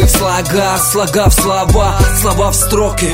Слога, слога в слова, слова в строки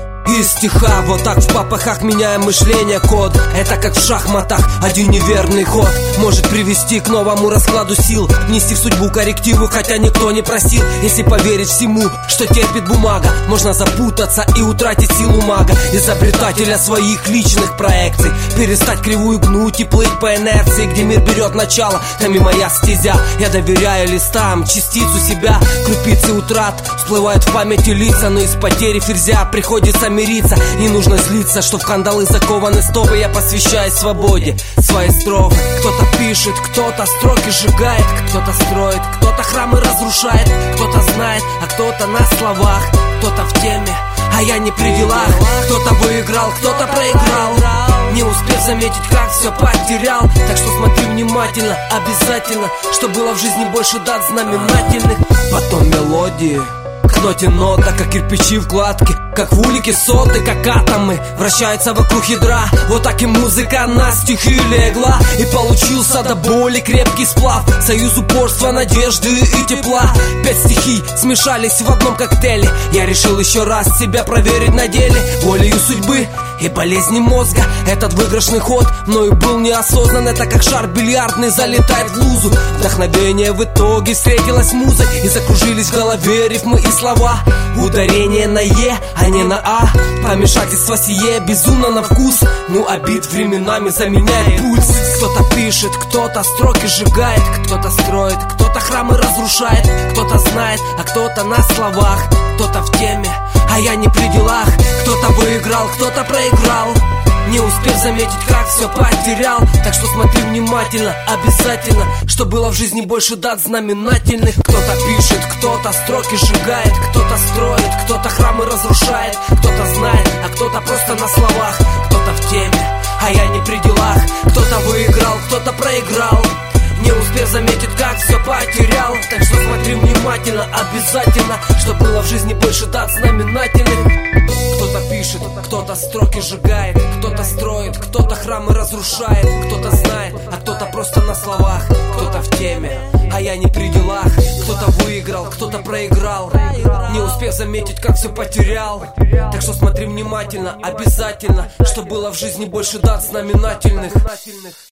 из стиха. Вот так в попыхах меняем мышление, код. Это как в шахматах, один неверный ход может привести к новому раскладу сил, внести в судьбу коррективы, хотя никто не просил. Если поверить всему, что терпит бумага, можно запутаться и утратить силу мага, изобретателя своих личных проекций. Перестать кривую гнуть и плыть по инерции. Где мир берет начало, там и моя стезя. Я доверяю листам частицу себя. Крупицы утрат всплывают в памяти лица, но из потери ферзя приходится мириться. Не нужно злиться, что в кандалы закованы стопы. Я посвящаю свободе свои строфы. Кто-то пишет, кто-то строки сжигает, кто-то строит, кто-то храмы разрушает, кто-то знает, а кто-то на словах, кто-то в теме, а я не при делах. Кто-то выиграл, кто-то проиграл, не успев заметить, как все потерял. Так что смотри внимательно, обязательно, что было в жизни больше дат знаменательных. Потом мелодии к ноте нота, как кирпичи вкладки, как в улике соты, как атомы вращаются вокруг ядра. Вот так и музыка на стихи легла, и получился до боли крепкий сплав. Союз упорства, надежды и тепла. 5 стихий смешались в одном коктейле. Я решил еще раз себя проверить на деле. Волею судьбы и болезни мозга этот выигрышный ход мною был неосознан. Это как шар бильярдный залетает в лузу. Вдохновение в итоге встретилось музой, и закружились в голове рифмы и слова. Ударение на «е», а не на «а». Помешательство сие безумно на вкус. Ну, обид временами заменяет пульс. Кто-то пишет, кто-то строки сжигает, кто-то строит, кто-то храмы разрушает, кто-то знает, а кто-то на словах, кто-то в теме, а я не при делах. Кто-то выиграл, кто-то проиграл, не успев заметить, как все потерял. Так что смотри внимательно, обязательно, что было в жизни больше дат знаменательных. Кто-то пишет, кто-то строки сжигает, кто-то строит, кто-то храмы разрушает, кто-то знает, а кто-то просто на словах, кто-то в теме, а я не при делах. Кто-то выиграл, кто-то проиграл, не успев заметить, как все потерял. Так что смотри внимательно, обязательно, что было в жизни больше дат знаменательных. Кто-то пишет, кто-то строки сжигает, кто-то строит, кто-то храмы разрушает, кто-то знает, а кто-то просто на словах, кто-то в теме, а я не при делах. Кто-то выиграл, кто-то проиграл, не успев заметить, как все потерял. Так что смотри внимательно, обязательно, что было в жизни больше дат знаменательных.